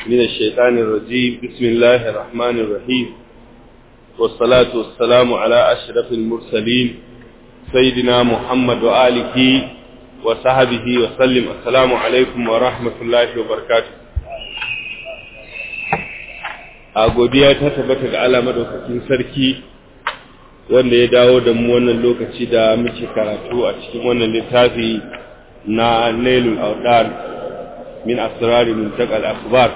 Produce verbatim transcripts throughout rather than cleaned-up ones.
من الشيطان الرجيم. بسم الله الرحمن الرحيم، والصلاة والسلام على أشرف المرسلين سيدنا محمد وآله وصحبه وسلم. السلام عليكم ورحمة الله وبركاته. a godiya ta tabbata ga Allah madaukakin sarki wanda ya dawo da mu wannan lokaci da muke karatu a cikin wannan littafi na Nailul Awdar min asrar muntaqal akhbar.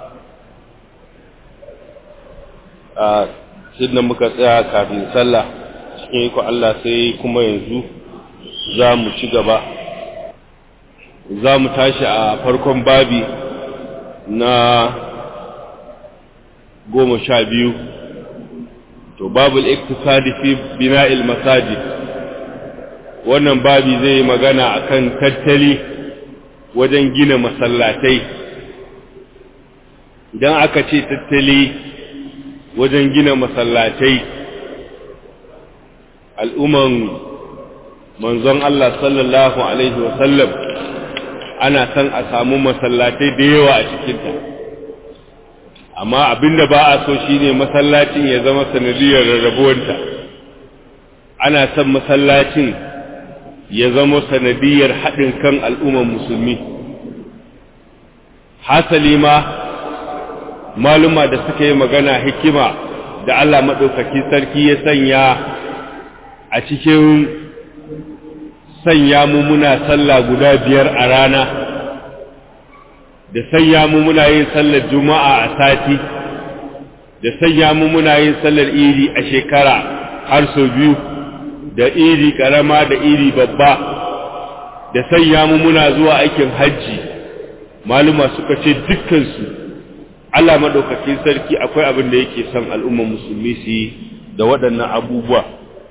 a sidna muka tsaya kafin sallah cikin ko Allah sai kuma yanzu za mu ci gaba, za mu tashi a farkon babi na goma sha biyu, to babul iktisadi fi bina'il masajid. wannan babi zai yi magana akan tattali wajen gina masallatai. idan aka ce tattali wajen gina masallatai, al'umman manzon Allah sallallahu alaihi wasallam ana san a samu masallatai da yawa a cikinta, amma abinda ba a so shine masallacin ya zama sanadiyar rarrabuwanta. ana son masallacin ya zama sanadiyar haɗin kan al'umman musulmi. hasali ma maluma da suka yi magana hikima da Allah maɗaukaki sarki ya sanya a cikin sanya mu muna sallah guda biyar a rana, da sanya mu muna yin sallar juma'a a sati, da sanya mu muna yin sallar idi a shekara har sau biyu, da idi karama da idi babba, da sanya mu muna zuwa aikin hajji. maluma suka ce dukkansu Allah madaukakin sarki akwai abin da yake son al'umman musulmi su yi da waɗannan abubuwa.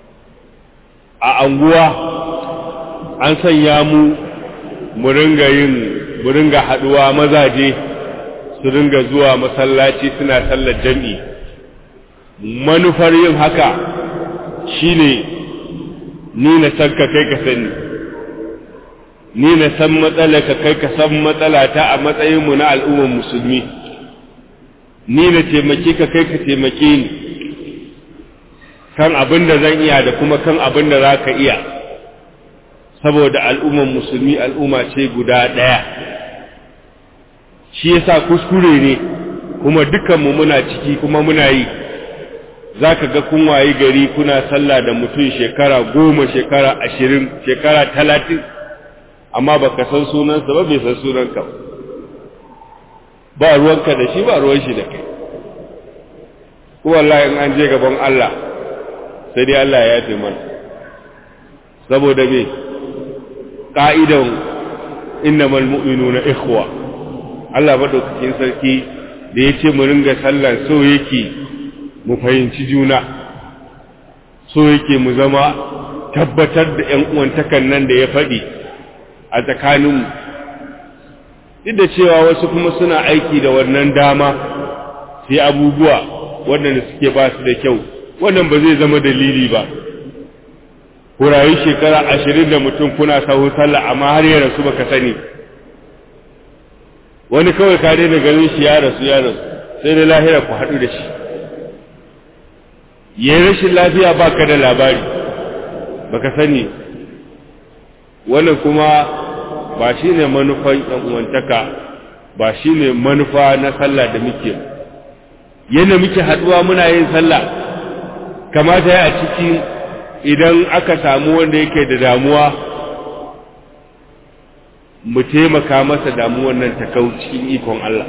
a anguwa an sanya mu mu ringa yin mu ringa haduwa, mazaje su ringa zuwa masallaci suna sallar jami'i. manufar yin haka shine ni na san ka kai ka sani, ni na san matsala ka kai ka san matsala ta a matsayin mu na al'ummar musulmi, ni na taimake ka kai ka taimake ni kan abin da zan iya da kuma kan abin da za ka iya, saboda al'ummar musulmi al'umma ce guda ɗaya. shi yasa kuskure ne kuma dukanmu muna ciki kuma muna yi. zaka ga kun wayi gari kuna sallah da mutum shekara goma, shekara ashirin, shekara talatin, amma baka san sunansa ba, bai san sunanka ba, ruwanka da shi ba ruwan shi da kai. ko wallahi in an je gaban Allah sai dai Allah ya yafe mana, saboda me ka'idan innamal mu'minuna ikhwa. Allah madaukakin sarki da yace mu ringa sallah so yake mu fahimci juna, so yake mu zama tabbatar da ƴan uwantakan nan da ya faɗi a tsakaninmu. duk da cewa wasu kuma suna aiki da wannan dama sai abubuwa waɗanda suke ba su da kyau, wannan ba zai zama dalili ba. ku rayu shekara ashirin da mutum kuna sahu sallah amma har ya rasu baka sani. wani kawai ka daina ganin shi ya rasu ya rasu sai da lahira ku haɗu da shi, yayin rashin lafiya baka da labari baka sani. wannan kuma ba shine manufan ɗan uwantaka, ba shine manufa na sallah da muke. yana muke haɗuwa muna yin sallah kamata ya a cikin idan aka samu wanda yake da damuwa mu taimaka masa damuwar nan ta kauci ikon Allah.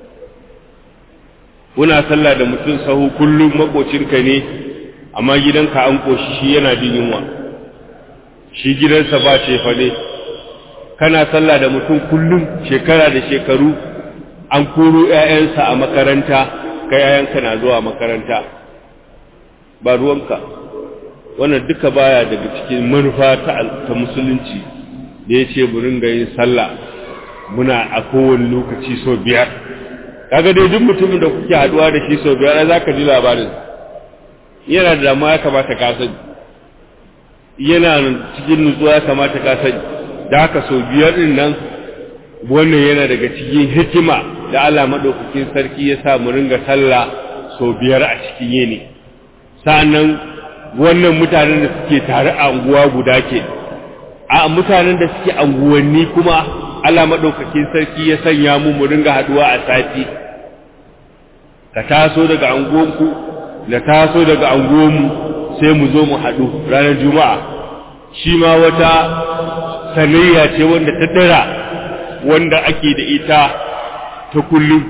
kuna sallah da mutum sahu kullum makocinka ne, amma gidanka an koshi shi yana jin yunwa, shi gidansa ba ce fa ne. kana sallah da mutum kullum shekara da shekaru, an koro ƴaƴansa a makaranta, kai ƴaƴanka na zuwa makaranta, ba ruwanka. wannan duka baya daga cikin manufa ta, ta musulunci da ya ce mu ringa yin sallah muna a kowane lokaci sau biyar. kaga dai duk mutumin da kuke haduwa da shi sau biyar za ka ji labarin yana da damuwa, ya kamata ka sani, yana cikin nutsuwa ya kamata ka sani. da haka sau biyar din nan wannan yana daga cikin hikima da Allah madaukakin sarki ya sa mu ringa sallah sau biyar a cikin yini sa'annan wannan mutanen da suke tare a anguwa guda ke a mutanen da suke anguwanni kuma Allah madaukakin sarki ya sanya mu mu ringa haduwa a sati ka taso daga anguwanku na taso daga anguwanmu sai mu zo mu haɗu ranar juma'a shi ma wata sanayya ce wanda ta dara wanda ake da ita ta kullum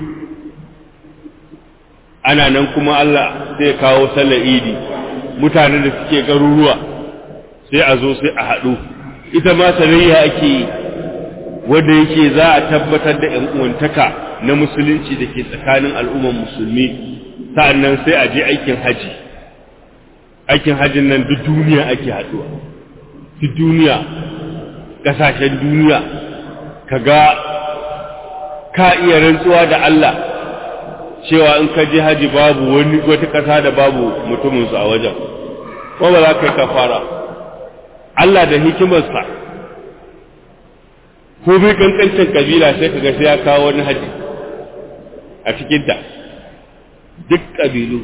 ana nan kuma Allah zai kawo sallar idi mutanen da suke garuruwa sai a zo sai a haɗu ita ma sanayya ake yi wanda yake za a tabbatar da ƴan uwantaka na musulunci da ke tsakanin al'umman musulmi sa'annan sai a je aikin haji aikin hajin nan duk duniya ake haɗuwa duk duniya ƙasashen duniya kaga ka iya rantsuwa da Allah cewa in ka je haji babu wani wata ƙasa da babu mutuminsu a wajen ko ba za ka yi kafara Allah da hikimarsa ko bai kankancin kabila sai kaga sai ya kawo wani haji a cikinta duk kabilu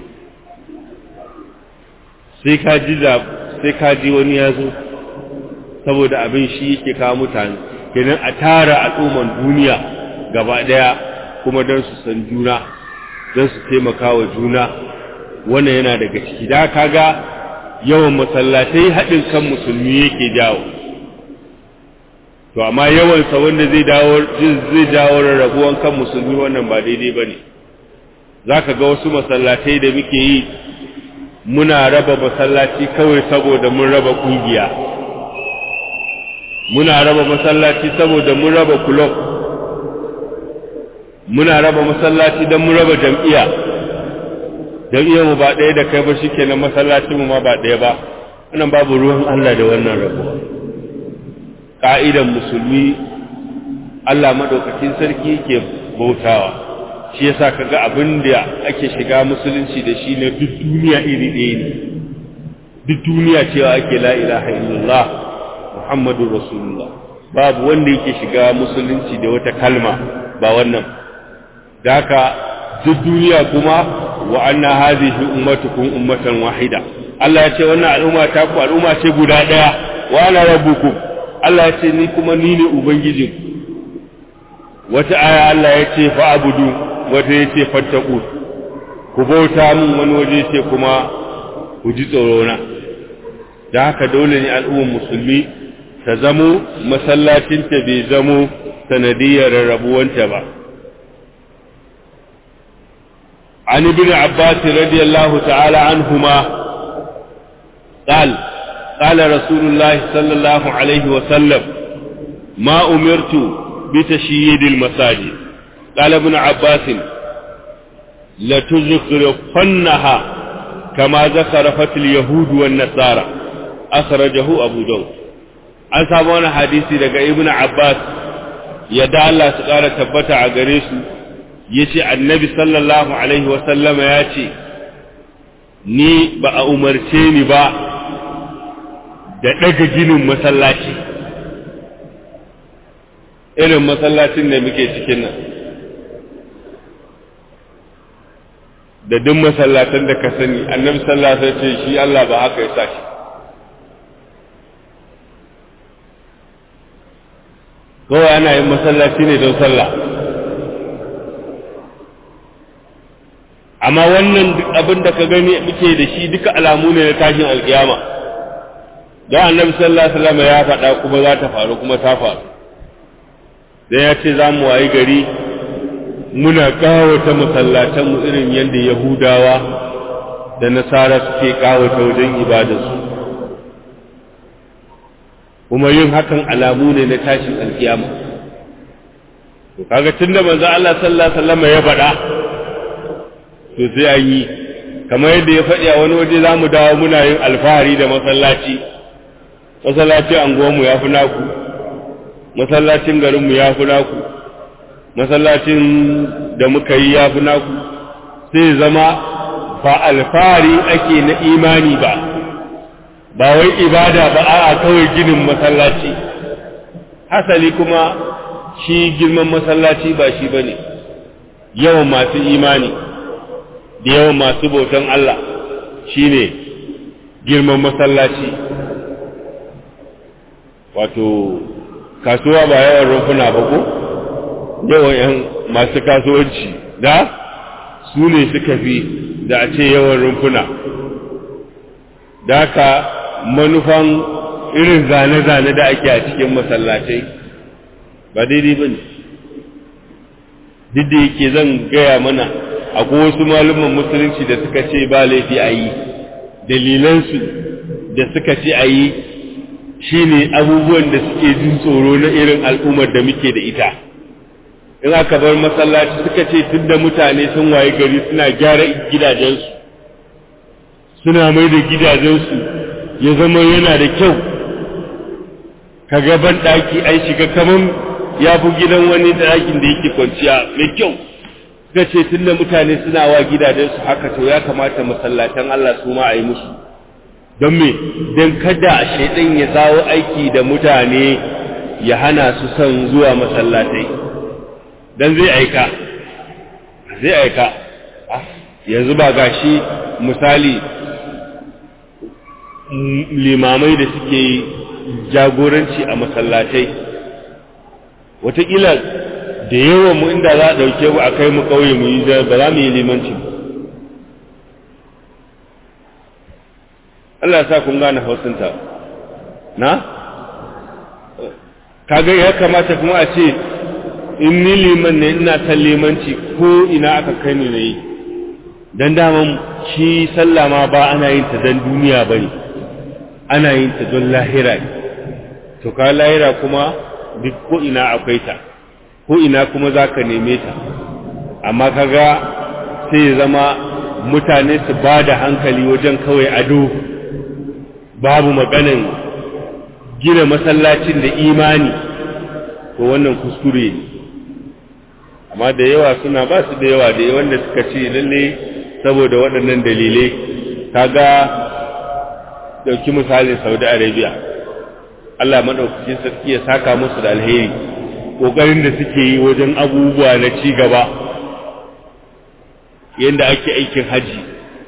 sai ka ji sai ka ji wani ya zo saboda abin shi yake kawo mutane kenan a tara al'umman duniya gaba daya kuma don su san juna don su taimaka wa juna wannan yana daga ciki da kaga yawan masallatai haɗin kan musulmi yake jawo to amma yawan sa wanda zai dawo zai dawo rarrabuwan kan musulmi wannan ba daidai bane zaka ga wasu masallatai da muke yi muna raba masallaci kawai saboda mun raba kungiya muna raba masallaci saboda mun raba club muna raba masallaci dan mun raba jam'iyya jam'iyyar mu ba ɗaya da kai ba shikenan masallacin mu ma ba ɗaya ba wannan babu ruwan Allah da wannan rabuwa ka'idan musulmi Allah madaukakin sarki yake bautawa shi yasa kaga abin da ake shiga musulunci da shi ne duk duniya iri ɗaya ne duk duniya cewa ake la ilaha illallah muhammadur rasulullah babu wanda yake shiga musulunci da wata kalma ba wannan daka duk duniya kuma wa anna hadhihi ummatukum ummatan wahida Allah ya ce wannan al'umma ta ku al'umma ce guda daya wa ana rabbukum Allah ya ce ni kuma ni ne ubangijin wata aya Allah ya ce fa'budu wata ya ce fattaqu ku bauta min wani waje ce kuma ku ji tsoro na da haka dole ne al'ummar musulmi ta zamo masallacin ta bai zamo sanadiyar rarrabuwanta ba عن ابن عباس رضي الله تعالى عنهما قال قال رسول الله صلى الله عليه وسلم ما أمرت بتشييد المساجد قال ابن عباس لتزخرفنها كما زخرفت اليهود والنصارى أخرجه أبو داود an samu wani hadisi daga ibn Abbas yadda Allah su ƙara tabbata a gare su yace annabi sallallahu alaihi wa sallama yace ni ba a umarce ni ba da daga ginin masallaci irin masallacin da muke cikin nan da duk masallatan da ka sani annabi sallallahu alaihi wa sallam ce shi Allah ba haka ya sa shi kawai ana yin masallaci ne don sallah amma wannan abin da ka gani muke da shi duka alamu ne na tashin alkiyama don annabi sallallahu alaihi wasallam ya faɗa kuma za ta faru kuma ta faru dan ya ce za mu wayi gari muna kawata masallatan mu irin yadda yahudawa da nasara suke kawata wajen ibadarsu kuma yin hakan alamu ne na tashin alkiyama to kaga tunda manzo Allah sallallahu alaihi wasallam ya faɗa to sai an yi kamar yadda ya faɗi a wani waje zamu dawo muna yin alfahari da masallaci masallacin anguwanmu ya fi naku masallacin garinmu ya fi naku masallacin da muka yi ya fi naku sai zama ba alfahari ake na imani ba ba wai ibada ba a'a kawai ginin masallaci hasali kuma shi girman masallaci ba shi bane yawan masu imani da yawan masu bautan Allah shine girman masallaci. Wato kasuwa ba yawan rumfuna ba ko yawan yan masu kasuwanci da su ne suka fi da a ce yawan rumfuna. Da haka manufan irin zane-zane da ake a cikin masallatai ba daidai ba ne. Duk da yake zan gaya mana akwai wasu malaman musulunci da suka ce ba laifi a yi, dalilansu da suka ce a yi shi ne abubuwan da suke jin tsoro na irin al'ummar da muke da ita. In aka bar masallaci suka ce tun da mutane sun waye gari suna gyara gidajensu, suna mai da gidajensu ya zama yana da kyau, ka gaban ɗaki an shiga kaman ya fi gidan wani ɗakin da yake kwanciya mai kyau. Suka ce tun da mutane suna wa gidajensu haka, to ya kamata masallatan Allah su ma a yi musu. Don me? Don kada shaidan ya zawo aiki da mutane ya hana su son zuwa masallatai. Don zai aika, zai aika. Yanzu ba gashi misali limamai da suke jagoranci a masallatai, wataƙila da yawan mu inda za a ɗauke mu a kai mu ƙauye mu yi ba za mu yi limanci. Allah ya sa kun gane hausinta na? Kaga ya kamata kuma a ce in ni liman ne ina san limanci ko ina aka kai ni na yi, don daman shi sallama ba ana yin ta don duniya ba ne, ana yin ta don lahira ne. To ka lahira kuma duk ko ina akwai ta, ko ina kuma za ka neme ta. Amma kaga sai ya zama mutane su ba da hankali wajen kawai ado, babu maganin gina masallacin da imani, ko wannan kuskure ne. Amma da yawa suna ba su da yawa da wanda suka ce lalle saboda waɗannan dalilai. Kaga dauki misalin Saudi Arabia, Allah madaukakin sarki ya saka musu da alheri, kokarin da suke yi wajen abubuwa na ci gaba, yanda ake aikin haji,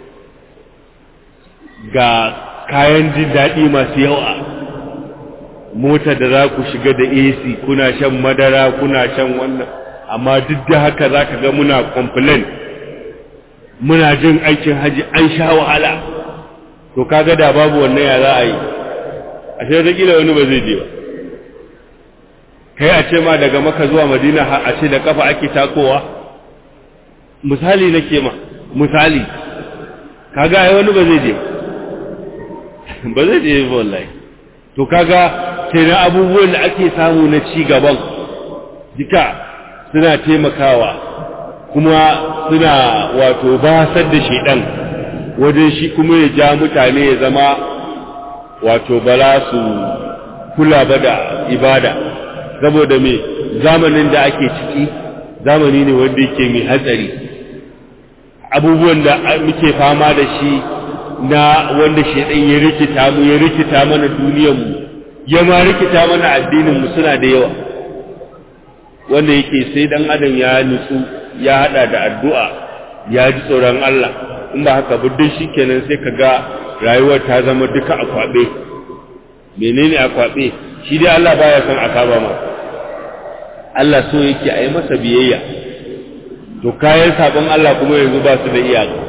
ga kayan jin daɗi masu yawa, mota da za ku shiga da A C, kuna shan madara, kuna shan wannan, amma duk da haka za ka ga muna complain, muna jin aikin haji an sha wahala. To kaga da babu wannan ya za a yi, a sai da kila wani ba zai je ba. Kai a ce ma daga Makka zuwa Madina a ce da kafa ake takowa, misali nake ma, misali kaga ai wani ba zai je ba zai je ba wallahi. To kaga sai na abubuwan da ake samu na ci gaban duka suna taimakawa, kuma suna wato basar da shedan wajen shi kuma ya ja mutane ya zama wato bala su kula ba da ibada. Saboda me zamanin da ake ciki zamani ne wanda yake mai hatsari, abubuwan da muke fama da shi na wanda shedan ya rikita mu ya rikita mana duniyar mu, ya ma rikita mana addinin mu suna da yawa, wanda yake sai dan adam ya nutsu ya hada da addu'a ya ji tsoron Allah. In ba haka buddin shikenan sai kaga rayuwar ta zama duka a kwabe. Menene a kwabe? Shi dai Allah baya son a saba ma, Allah so yake a yi masa biyayya. To kayan sabon Allah kuma yanzu ba su da iyaka.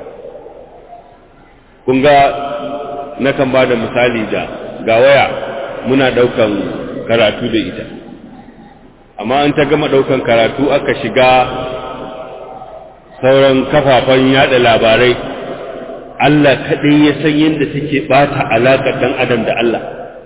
Kun ga nakan ba da misali da ga waya muna daukan karatu da ita, amma an ta gama daukan karatu aka shiga sauran kafafen yada labarai, Allah kaɗai ya san yadda take bata alaƙar ɗan adam da Allah.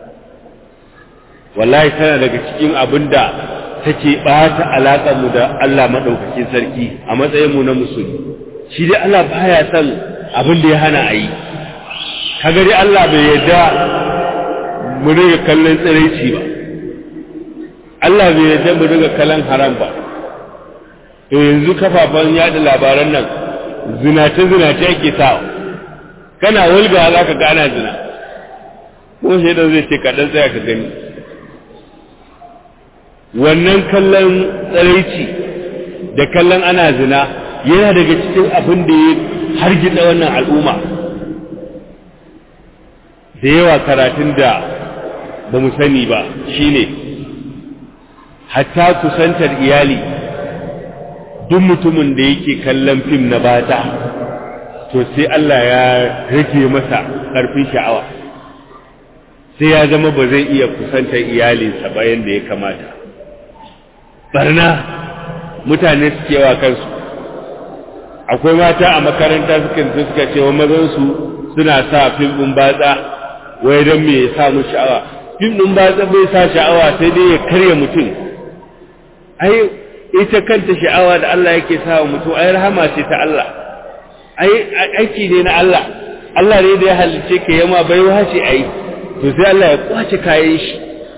Wallahi tana daga cikin abin da take bata alaƙar mu da Allah maɗaukakin sarki a matsayin mu na musulmi. Shi dai Allah baya son abin da ya hana a yi. Kaga dai Allah bai yarda mu riga kallon tsiraici ba, Allah bai yarda mu riga kallon haram ba. To yanzu kafafen yada labaran nan zinace zinace ake sawa, kana wulga za ka gana zina, ko shaidan zai ce kaɗan tsaya ka gani. Wannan kallon tsiraici da kallon ana zina yana daga cikin abin da ya hargitsa wannan al'umma. Da yawa karatun da ba mu sani ba shine hatta kusantar iyali, duk mutumin da yake kallon fim na bata to sai Allah ya rage masa ƙarfin sha'awa, sai ya zama ba zai iya kusantar iyalinsa ba yanda ya kamata. Barna mutane suke wa kansu. Akwai mata a makaranta suka suka ce wa mazansu suna sa fim ɗin batsa wai don me ya sa mu sha'awa. Fim ɗin batsa bai sa sha'awa sai dai ya karya mutum. Ai ita kanta sha'awa da Allah yake sa wa mutum ai rahama ce ta Allah. Ai aiki ne na Allah. Allah ne da ya halice ka yama baiwa ce ai. To sai Allah ya kwace kayan shi.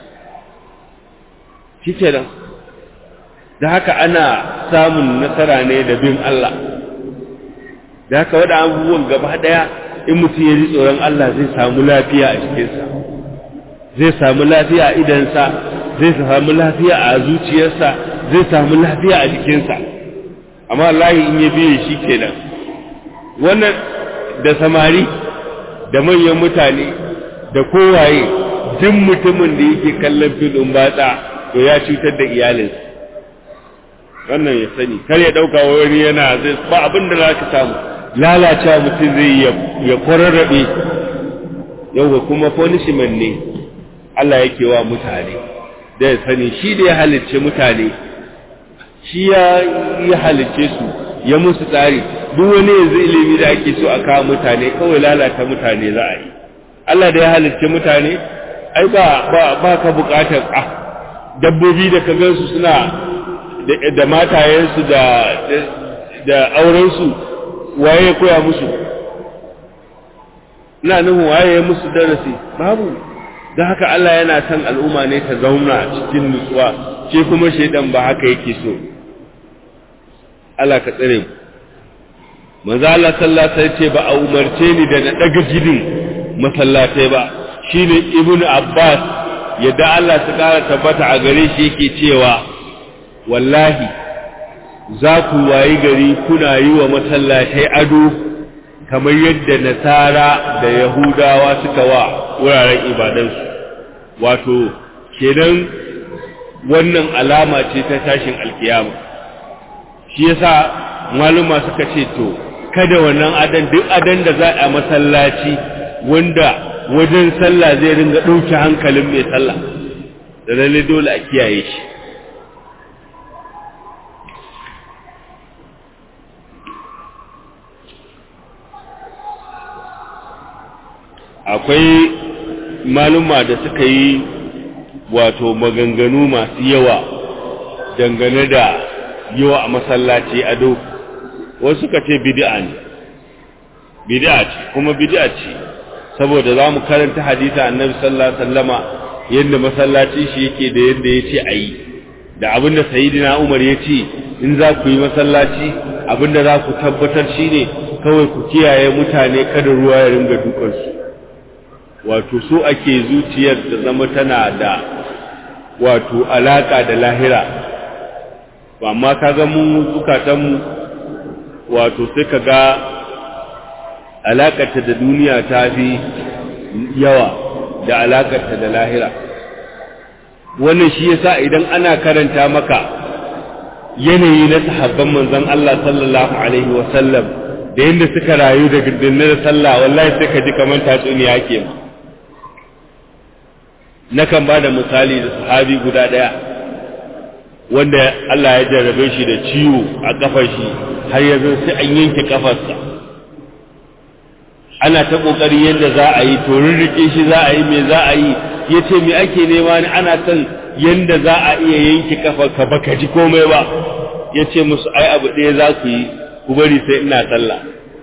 Shikenan. Da haka ana samun nasara ne da bin Allah. Da haka wada abubuwan gaba daya in mutum ya ji tsoron Allah zai samu lafiya a cikinsa, zai samu lafiya a idansa, zai samu lafiya a zuciyarsa, zai samu lafiya a jikinsa. Amma Allah in ya biye shi kenan. Wannan da samari da manyan mutane da kowaye duk mutumin da yake kallon filin batsa to ya cutar da iyalinsa. Wannan ya sani, kar ya dauka wani yana zai ba abin da zaka samu. Lalacewa mutum zai ya kwararrabe. Yau kuma punishment ne Allah yake wa mutane, da ya sani shi da ya halicce mutane, shi ya ya halicce su, ya musu tsari. Duk wani yanzu ilimi da ake so a kawo mutane kawai lalata mutane za a yi. Allah da ya halicce mutane ai ba ba, ba ka bukatar ah dabbobi da ka gansu suna da, da matayensu da da, da aurensu, waye ya koya musu? Ina nufin waye ya musu darasi? Babu. Don haka Allah yana son al'umma ne ta zauna cikin nutsuwa, ce kuma shaidan ba haka yake so. Allah ka tsare mu. Manzo Allah sallallahu alaihi wasallam ce ba a umarce ni da na daga gidin masallatai ba. Shine Ibn Abbas yadda Allah ta kara tabbata a gare shi yake cewa wallahi za ku wayi gari kuna yi wa masallatai ado kamar yadda Nasara da Yahudawa suka wa wuraren ibadansu. Wato kenan wannan alama ce ta tashin alkiyama. Shi yasa maluma suka ce to kada wannan adan duk adan da za a masallaci wanda wajen sallah zai ringa dauke hankalin mai sallah, da lalle dole a kiyaye shi. Akwai maluma da suka yi wato maganganu masu yawa dangane da yawa a masallaci ado. Wasu suka ce bid'a ne, bid'a ce kuma bid'a ce saboda za mu karanta hadisi annabi sallallahu alaihi wasallama yadda masallaci shi yake da yadda yace ayi, da abinda sayyidina Umar yace in za ku yi masallaci abinda za ku tabbatar shine kawai ku kiyaye mutane kada ruwa ya ringa dukan su. Wato so ake zuciyar da zama tana da wato alaka da lahira. Amma kaga mun zukatan mu wato sai kaga alakarta da duniya ta fi yawa da alakarta da lahira. Wannan shi yasa idan ana karanta maka yanayi na sahabban manzon Allah sallallahu alaihi wasallam da yanda suka rayu da gidannar sallah, wallahi sai ka ji kamar tatsuniya ke. Nakan ba da misali da sahabi guda daya wanda Allah ya jarrabe shi da ciwo a kafar shi har yanzu sai an yanke kafarsa. Ana ta kokari yadda za a yi to rurruke shi za a yi me za a yi, yace me ake nema ni ana son yanda za a iya yanke kafar ka baka ji komai ba. Yace musu ai abu ɗaya za ku yi, ku bari sai ina sallah.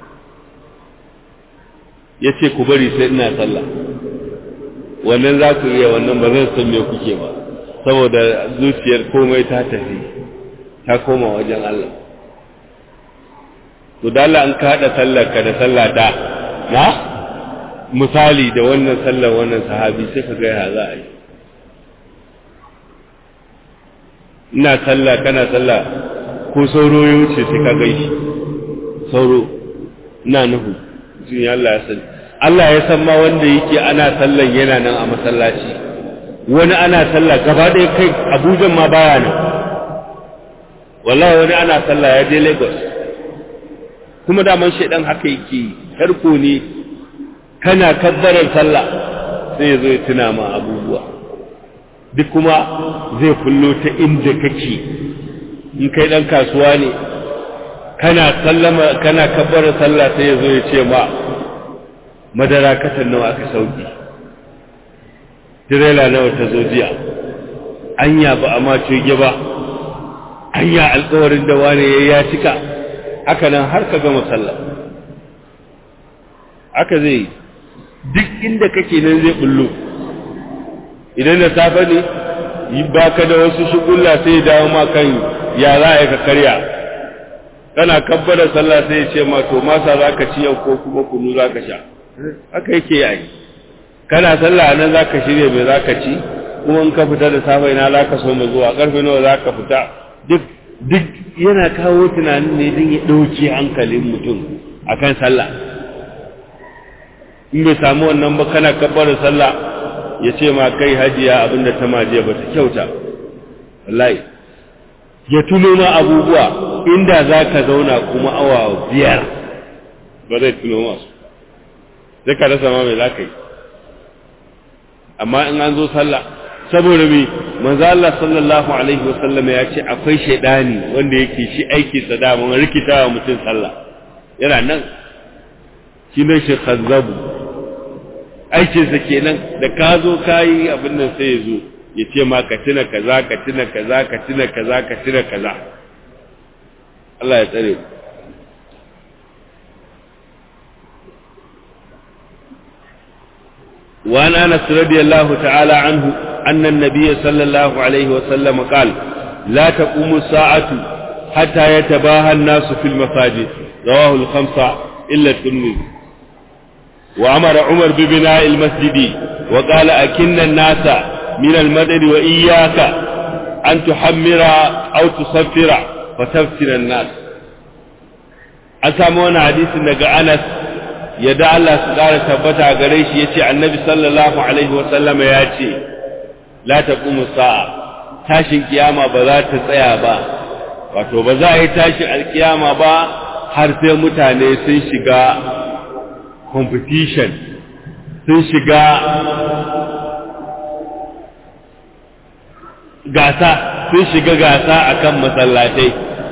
Yace ku bari sai ina sallah. Wannan za ku iya, wannan ba zan san me kuke ba, saboda zuciyar komai ta tafi ta koma wajen Allah. To da Allah an ka hada sallar ka da sallata na misali da wannan sallar wannan sahabi sai ka ga ya za a yi. Ina sallah kana sallah ko sauro ya wuce sai ka gaishe sauro ina nuhu jin Allah ya sani Allah ya san ma wanda yake ana sallan yana nan a masallaci wani ana sallah gaba ɗaya kai Abuja ma baya nan wallahi wani ana sallah ya je Lagos kuma da man shedan haka yake tarko ne kana kabbarar sallah sai yazo ya tuna ma abubuwa duk kuma zai kullo ta inda kake in kai dan kasuwa ne kana sallama kana kabbarar sallah sai yazo ya ce ma madara katan nawa aka sauki tirela nawa ta zo jiya anya ba amma coge ba anya alƙawarin da wani ya cika haka nan har ka gama sallah haka zai duk inda kake nan zai bullo idan da safe ne yi baka da wasu shugulla sai ya dawo ma kan ya za a ka karya kana kabbara sallah sai ya ce ma to masa za ka ci yau ko kuma kunu za ka sha haka yake yi kana sallah nan za ka shirya mai za ka ci kuma in ka fita da safe ina za ka so mu zuwa karfe nawa za ka fita duk duk yana kawo tunanin ne din ya dauke hankalin mutum akan sallah in bai samu wannan ba kana kabbar sallah ya ce ma kai hajiya abinda ta maje ba ta kyauta wallahi ya tuno ma abubuwa inda zaka zauna kuma awa biyar ba zai tuno masu sai ka rasa ma mai zaka yi amma in an zo sallah saboda me manzo Allah sallallahu alaihi wasallam ya ce akwai shaydani wanda yake shi aiki sa da mun rikitawa mutum sallah yana nan shi ne shi khazzabu aikin sa kenan da ka zo kai abin nan sai ya zo ya ce ma ka tuna kaza ka tuna kaza ka tuna kaza ka tuna kaza Allah ya tsare وعن أنس رضي الله تعالى عنه أن النبي صلى الله عليه وسلم قال لا تقوم الساعة حتى يتباهى الناس في المساجد رواه الخمسة إلا الترمذي وأمر عمر ببناء المسجد وقال أكن الناس من المدد وإياك أن تحمر أو تصفر فتفتن الناس أسامونا حديث أنك أنس yadda Allah su ƙara tabbata gare shi yace annabi sallallahu alaihi wasallam ya ce la taqumu sa'a tashin kiyama ba za ta tsaya ba wato ba za a yi tashin alkiyama ba har sai mutane sun shiga competition sun shiga gasa sun shiga gasa akan masallatai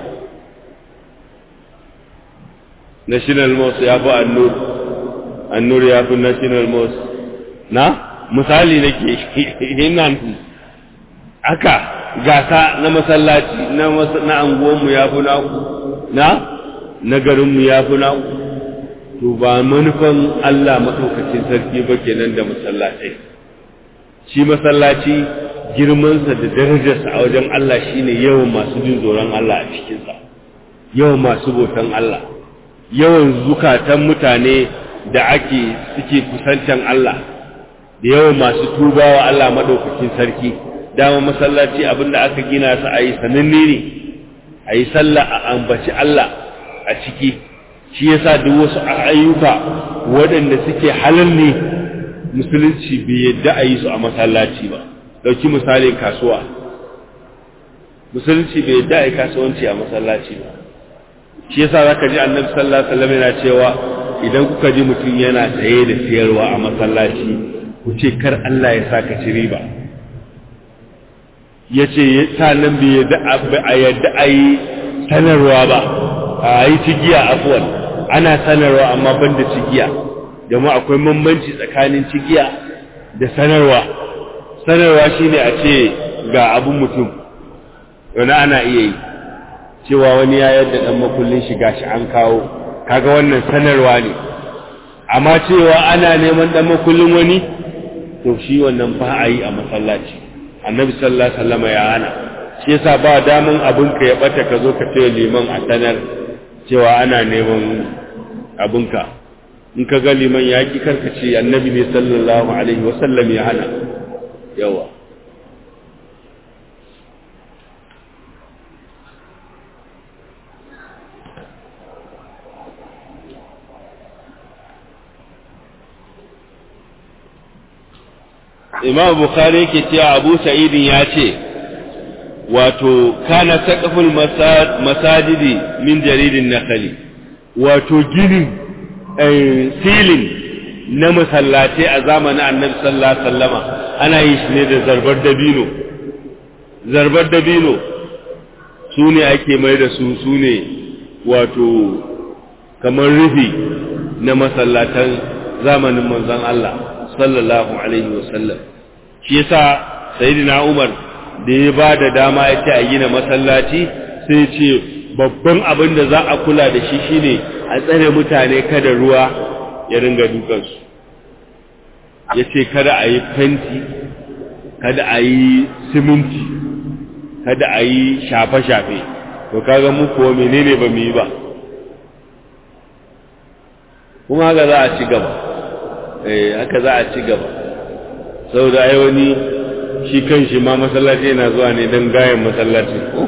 national mosque ya fi annur annur ya fi national mosque na misali nake hinan aka gasa na masallaci na na anguwanmu ya fi naku na na garinmu ya fi naku to ba manufan Allah madaukakin sarki ba kenan da masallatai shi masallaci girmansa da darajarsa a wajen Allah shine yawan masu jin tsoron Allah a cikinsa yawan masu bautan Allah yawan zukatan mutane da ake suke kusantan Allah da yawan masu tubawa Allah madaukakin sarki dama masallaci abinda aka gina su a yi sananne ne a yi sallah a ambaci Allah a ciki shi yasa duk wasu ayyuka waɗanda suke halal ne musulunci bai yadda a yi su a masallaci ba dauki misalin kasuwa musulunci bai yadda a yi kasuwanci a masallaci ba shi yasa zaka ji annabi sallallahu alaihi wasallam yana cewa idan kuka ji mutum yana saye da siyarwa a masallaci ku ce kar Allah ya saka ci riba yace sanan bai yadda a yadda ayi sanarwa ba ayi cigiya afwan ana sanarwa amma banda cigiya jama'a akwai bambanci tsakanin cigiya da sanarwa sanarwa shine a ce ga abun mutum wani ana iya yi cewa wani ya yadda dan makullin shiga shi an kawo kaga wannan sanarwa ne amma cewa ana neman dan makullin wani to shi wannan ba a yi a masallaci annabi sallallahu alaihi wasallam ya hana shi yasa ba damun abinka ya bata ka zo ka ce liman a sanar cewa ana neman abinka in ka ga liman ya ki karka ce annabi ne sallallahu alaihi wasallam ya hana yawa. Imam Bukhari yake cewa Abu Sa'id ya ce wato kana saqaful masajidi min jaridin nakhli wato ginin silin na masallatai a zamanin Annabi sallallahu alaihi wasallama ana yi shi ne da zarbar dabino zarbar dabino sune ake mai da su sune wato kamar rufi na masallatan zamanin manzon Allah sallallahu alaihi wasallam shi yasa sayyidina Umar da ya ba da dama ya ce a gina masallaci sai ce babban abin da za a kula da shi shine a tsare mutane kada ruwa ya ringa dukansu ya ce kada a yi fenti kada a yi siminti kada a yi shafe-shafe to kaga mu kuwa menene ba mu yi ba kuma haka za a ci gaba eh haka za a ci gaba saboda ai wani shi kanshi ma masallaci yana zuwa ne don gayan masallaci ko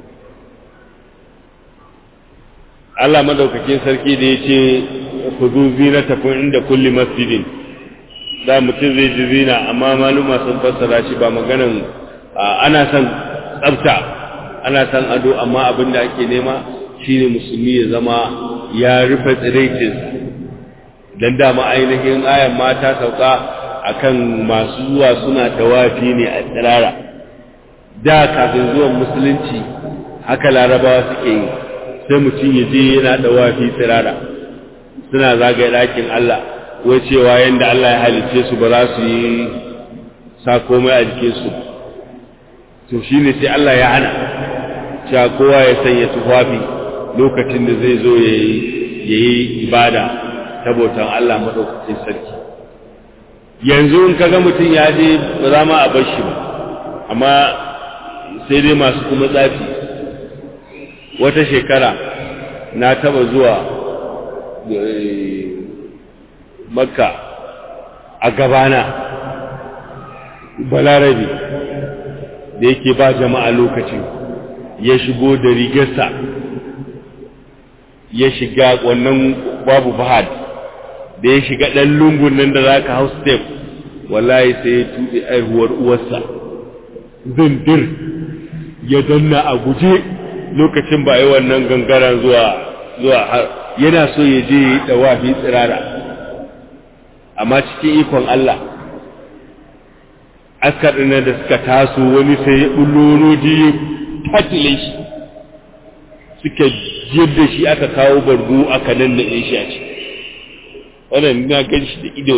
Allah madaukakin sarki da yace khudhu zinatakum inda kulli masjidin da mutum zai ji zina amma maluma sun fassara shi ba maganan ana san tsafta ana san ado amma abinda ake nema shine musulmi ya zama ya rufe tsiraicinsa dan dama ainihin ayan mata sauka akan masu zuwa suna tawafi ne a tsirara da kafin zuwan musulunci haka larabawa suke yi sai mutum ya je yana tawafi tsirara suna zagaye ɗakin Allah wai cewa yanda Allah ya halice su ba za su yi sa komai a jikin su to shine sai Allah ya hana cewa kowa ya sanya tufafi lokacin da zai zo yayi yayi ibada saboda Allah madaukakin sarki yanzu in kaga mutum ya je ba za ma a bar shi ba amma sai dai masu kuma tsafi wata shekara na taba zuwa Makka a gabana balarabi da yake ba jama'a lokacin ya shigo da rigarsa ya shiga wannan babu fahad da ya shiga ɗan lungun nan da za ka hau step wallahi sai ya tuɗe aihuwar uwarsa zindir ya danna a guje lokacin ba yi wannan gangaren zuwa zuwa har yana so ya je ya yi ɗawafi tsirara amma cikin ikon Allah askar ɗin da suka taso wani sai ya ɓullo ji tatile shi suka yadda shi aka kawo bargo aka nan da shi a ciki wannan na gan shi da ido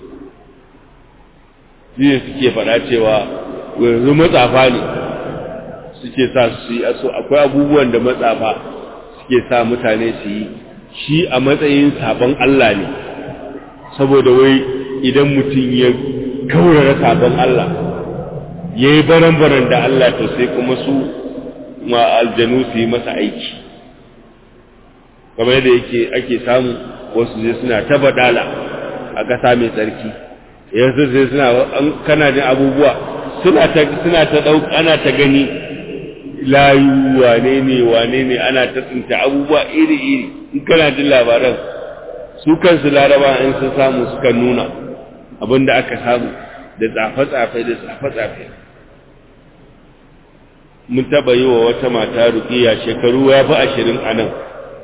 ne suke faɗa cewa yanzu matsafa ne suke sa su yi aso akwai abubuwan da matsafa suke sa mutane su yi shi a matsayin sabon Allah ne saboda wai idan mutum ya kaurara sabon Allah ya yi baran-baran da Allah to sai kuma su ma aljanu su yi masa aiki kamar yadda yake ake samu wasu zai suna ta badala a ƙasa mai tsarki yanzu zai suna kana jin abubuwa suna ta suna ta dau ana ta gani layu wane ne wane ne ana ta tsinta abubuwa iri iri in kana jin labaran su kansu laraba in sun samu suka nuna abinda aka samu da tsafe-tsafe da tsafe-tsafe mun taba yi wa wata mata ruqiya shekaru ya fi ashirin a nan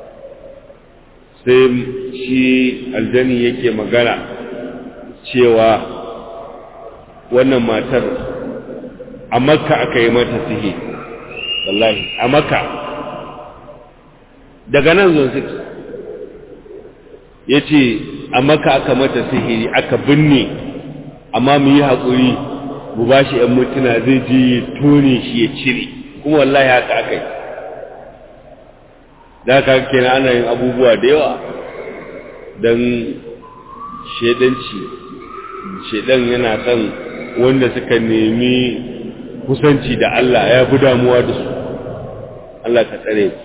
sai shi aljani yake magana cewa wannan matar a makka aka yi mata sihi wallahi a makka daga nan zon six ya ce a makka aka mata sihiri aka binne amma mu yi haƙuri mu ba shi ‘yan mutuna zai je ya tone shi ya cire kuma wallahi haka aka yi da haka kenan ana yin abubuwa da yawa don shaidanci shaidan yana son wanda suka nemi kusanci da Allah ya fi damuwa da su Allah ka tsare ku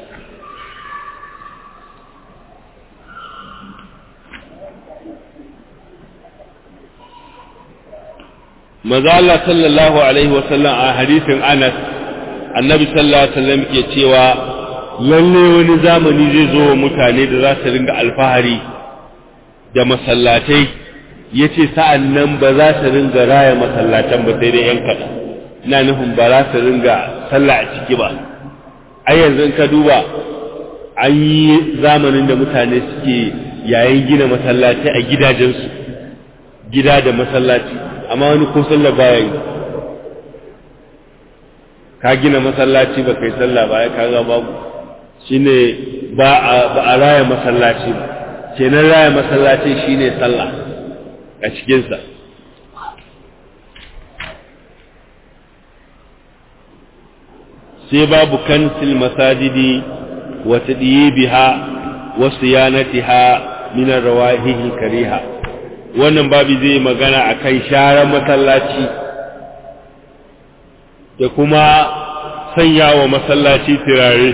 maza Allah sallallahu alaihi wasallam a hadisin Anas annabi sallallahu alaihi wasallam ke cewa lalle wani zamani zai zo wa mutane da za su ringa alfahari da masallatai yace sa'an nan ba za su ringa raya masallatan ba sai dai yan kaɗan, ina nufin ba za su ringa sallah a ciki ba. Ai yanzu ka duba an yi zamanin da mutane suke yayin gina masallaci a gidajensu, gida da masallaci, amma wani ko sallah baya yi. Ka gina masallaci ba kai sallah ba ya kaga babu, shine ba a ba a raya masallaci ba, kenan raya masallaci shine sallah a cikin sa. sai babu kansil masajidi wa tadyibiha wa siyanatiha min ar-rawahihi kariha. Wannan babu zai magana akan sharar masallaci da kuma sanya wa masallaci turare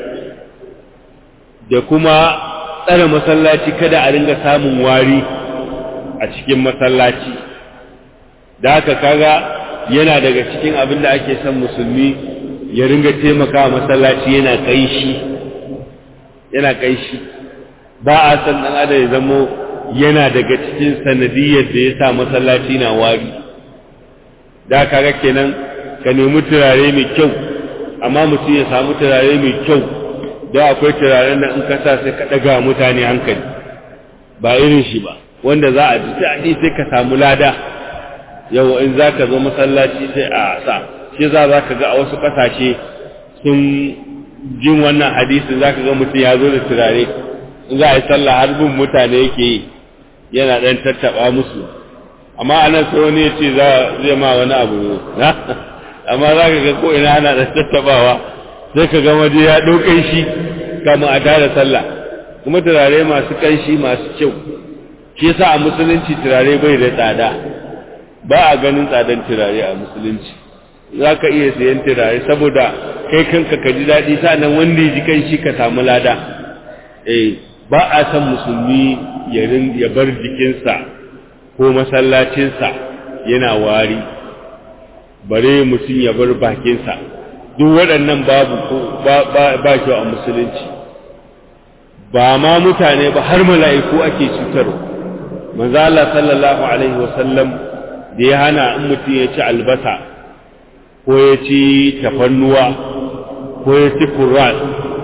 da kuma tsare masallaci kada a ringa samun wari a cikin masallaci. Da haka kaga yana daga cikin abin da ake son musulmi ya ringa taimaka masallaci yana kaishi yana kaishi ba a san dan adam ya zamo yana daga cikin sanadiyar da ya sa masallaci na wari. Da kaga kenan ka nemi turare mai kyau, amma mutum ya samu turare mai kyau, da akwai turaren da in ka sa sai ka daga mutane hankali, ba irin shi ba wanda za a ji daɗi sai ka samu lada. Yau in za ka zo masallaci sai a sa shi za za ka ga a wasu ƙasashe sun jin wannan hadisi za ka ga mutum ya zo da turare, in za a yi sallah har bin mutane yake yi yana ɗan tattaɓa musu, amma a nan sai wani ya ce zai ma wani abu ne amma za ka ga ko ina ana da tattabawa sai ka ga waje ya ɗau ƙanshi kamun a tara sallah, kuma turare masu ƙanshi masu kyau. Shi yasa a musulunci turare bai da tsada, ba a ganin tsadan turare a musulunci. Za ka iya sayan turare saboda kai kanka ka ji daɗi, sa'annan wanda ya ji ƙanshi ka samu lada. Eh, ba a san musulmi ya bar jikinsa ko masallacinsa yana wari, bare mutum ya bar bakinsa. Duk waɗannan babu ba kyau a musulunci. Ba ma mutane ba har mala'iku ake cutarwa. Manzo Allah sallallahu alaihi wasallam da ya hana in mutum ya ci albasa ko ya ci tafannuwa ko ya ci kurrat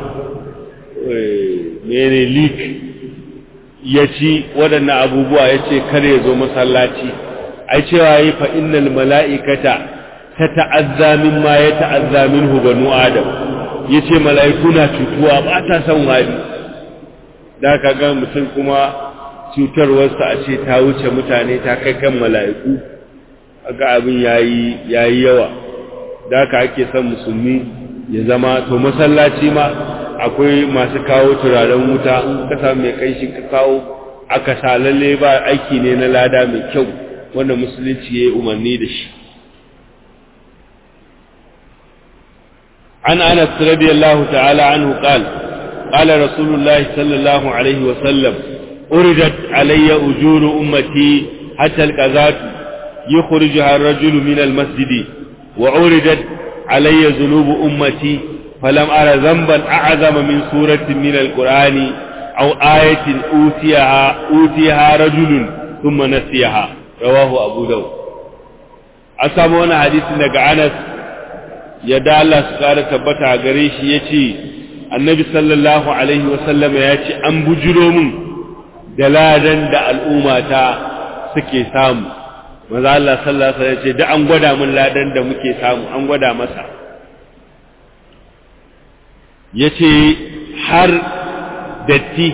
mene lik ya ci waɗannan abubuwa ya ce kar ya zo masallaci. Ai cewa yi fa innal mala'ikata ta ta'azza mimma ya ta'azza minhu banu adam, ya ce mala'iku na cutuwa ba ta san wari. Da ka ga mutum kuma cutarwarsa a ce ta wuce mutane ta kai kan mala'iku, aga abin yayi yayi yawa. Da ka ake son musulmi ya zama to masallaci ma akwai masu kawo turaren wuta, ka samu mai kai shi ka kawo aka sa lalle ba aiki ne na lada mai kyau wanda musulunci yayi umarni da shi. an Anas radiyallahu ta'ala anhu qala qala rasulullahi sallallahu alaihi wa sallam uridat alayya ujuru ummati hatta alqazat yukhrijuha ar-rajulu min al-masjid wa uridat alayya dhunubu ummati falam ara dhanban a'zama min suratin min al-qur'ani aw ayatin utiyaha utiyaha rajulun thumma nasiyaha rawahu abu dawud. asamu wannan hadisin daga Anas ya da Allah su kara tabbata gare shi yace annabi sallallahu alaihi wasallam ya ce an bujiro mun da ladan da al'ummata suke samu. Maza Allah sallallahu alaihi wasallam ya ce da an gwada mun ladan da muke samu, an gwada masa. Yace har datti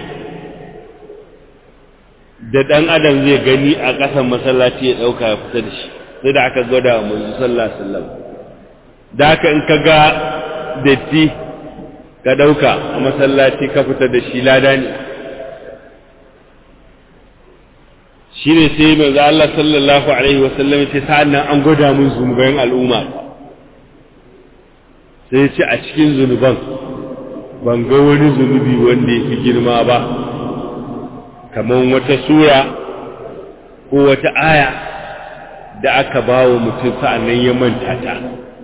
da dan adam zai gani a ƙasan masallaci ya dauka ya fita da shi, sai da aka gwada wa manzo sallallahu alaihi wasallam. Da haka in ka ga datti ka dauka a masallaci ka fita da shi lada ne. Shine sai manzo Allah sallallahu alaihi wasallam ya ce sa'annan an gwada mun zunuban al'umma, sai ya ce a cikin zunuban ban ga wani zunubi wanda yake girma ba kamar wata sura ko wata aya da aka bawo mutum sa'annan ya manta ta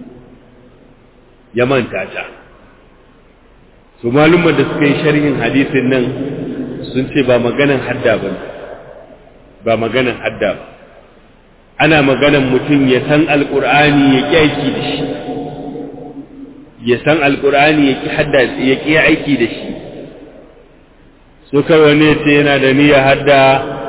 ya manta ta. Su malumman da suka yi sharhin hadisin nan sun ce ba maganan hadda ba, ba maganan hadda ba ana maganan mutum ya san alqur'ani ya ki aiki da shi ya san alqur'ani ya ki hadda ya ki aiki da shi so kai wani ce yana da niyya hadda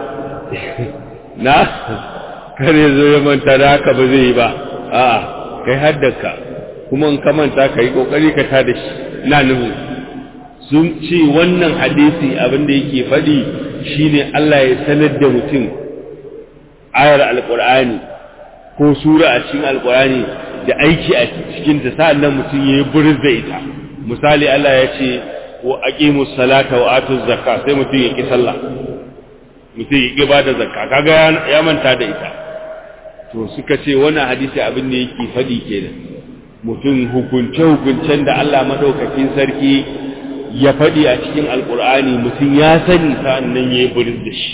na kare zo ya manta da haka ba zai yi ba a'a kai haddaka kuma in ka manta kai kokari ka tada shi na nufi sun ce wannan hadisi abin da yake faɗi shine Allah ya sanar da mutum ayar alqur'ani ko sura a cikin alqur'ani da aiki a cikin ta sa'annan mutum yayi burin da ita misali Allah ya ce wa aqimus salata wa atuz zakka sai mutum ya ki sallah mutum ya ki bada zakka kaga ya manta da ita to suka ce wannan hadisi abin da yake faɗi kenan mutum hukunce hukuncen da Allah madaukakin sarki ya faɗi a cikin alƙur'ani mutum ya sani sa'an nan ya yi burin da shi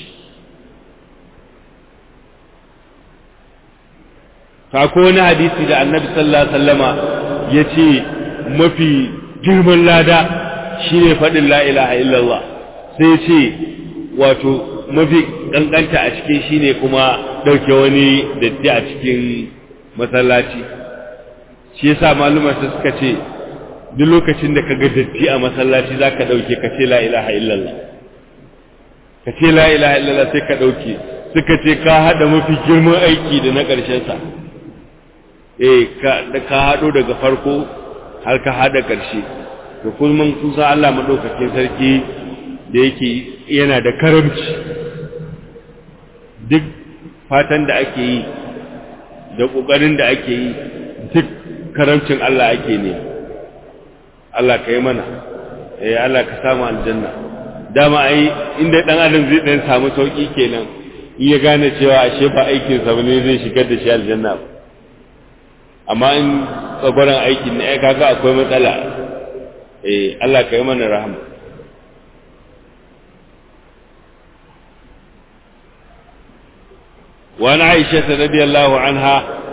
kako wani hadisi da annabi sallallahu alaihi wasallama ya ce mafi girman lada shi ne faɗin la ilaha illallah sai ce wato mafi ƙanƙanta a cikin shi ne kuma ɗauke wani datti a cikin masallaci shi yasa malumar suka ce duk lokacin da kaga datti a masallaci zaka dauke ka ce la ilaha illallah ka ce la ilaha illallah sai ka dauke suka ce ka hada mafi girman aiki da na karshen sa eh ka da ka hado daga farko har ka hada karshe to kullum kusa Allah madaukakin sarki da yake yana da karamci duk fatan da ake yi da kokarin da ake yi duk karamcin Allah ake ne Allah ka yi mana eh Allah ka samu aljanna dama ai inda dan adam zai dan samu sauki kenan in ya gane cewa ashe ba aikin sa bane zai shigar da shi aljanna amma in tsabaran aikin ne ai kaga akwai matsala eh Allah ka yi mana rahama wa an Aisha radhiyallahu anha